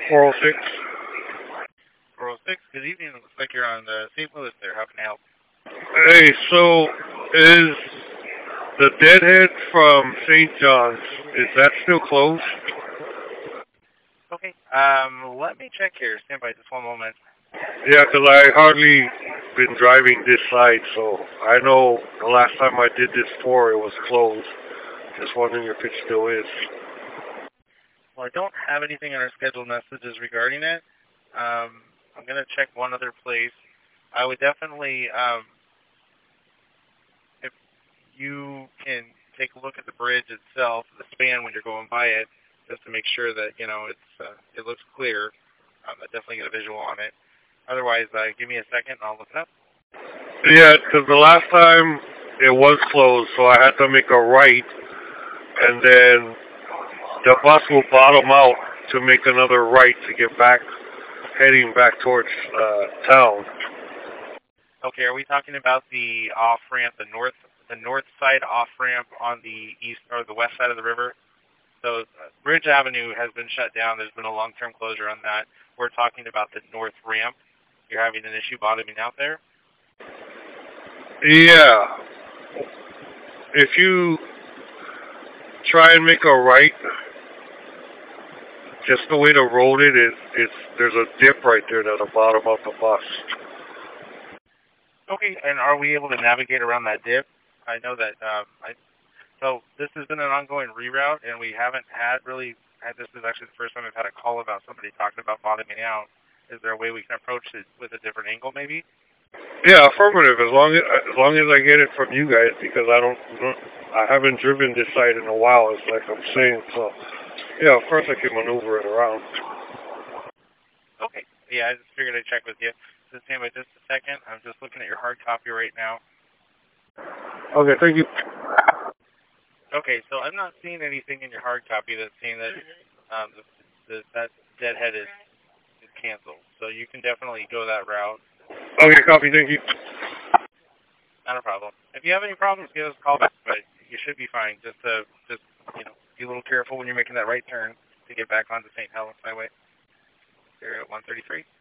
406. 406, good evening. It looks like you're on the St. Louis there. How can I help? Hey, so is the Deadhead from St. John's, is that still closed? Okay, let me check here. Stand by just one moment. Yeah, 'cause I hardly been driving this side, so I know the last time I did this tour it was closed. Just wondering if it still is. Well, I don't have anything on our scheduled messages regarding it. I'm going to check one other place. I would definitely, if you can take a look at the bridge itself, the span when you're going by it, just to make sure that, it looks clear. Definitely get a visual on it. Otherwise, give me a second and I'll look it up. Yeah, 'cause the last time it was closed, so I had to make a right, and then the bus will bottom out to make another right to get back, heading back towards town. Okay, are we talking about the off ramp, the north side off ramp on the east or the west side of the river? So Bridge Avenue has been shut down. There's been a long-term closure on that. We're talking about the north ramp. You're having an issue bottoming out there? Yeah. If you try and make a right, just the way the road it's there's a dip right there at the bottom of the bus. Okay, and are we able to navigate around that dip? I know that, so this has been an ongoing reroute, and we haven't this is actually the first time I've had a call about somebody talking about bottoming out. Is there a way we can approach it with a different angle, maybe? Yeah, affirmative. As long as I get it from you guys, because I haven't driven this side in a while. It's like I'm saying. So, yeah, of course I can maneuver it around. Okay. Yeah, I just figured I'd check with you. So stand by just a second. I'm just looking at your hard copy right now. Okay, thank you. Okay, so I'm not seeing anything in your hard copy that's saying that that Deadhead is canceled. So you can definitely go that route. Okay, copy. Thank you. Not a problem. If you have any problems, give us a call back. But you should be fine. Just be a little careful when you're making that right turn to get back onto St. Helens Highway. You're at 133.